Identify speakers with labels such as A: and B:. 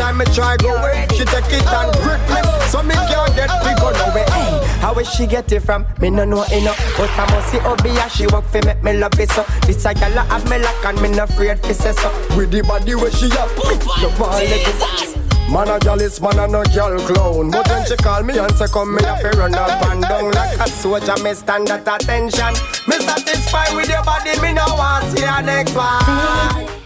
A: time me try go away, she take it and grip me. So me can't get pick on away. Hey, how will she get it from? Me no know enough. But I must see Obia, she walk for make me love it so. This a gal have me lock and me no afraid to say so. With the body where she have, no one let it. Man a jealous, man a no girl clown. But when she call me and say come me have to run up and down like a soldier, me stand at attention. Me satisfied with your body, me no want see your next one.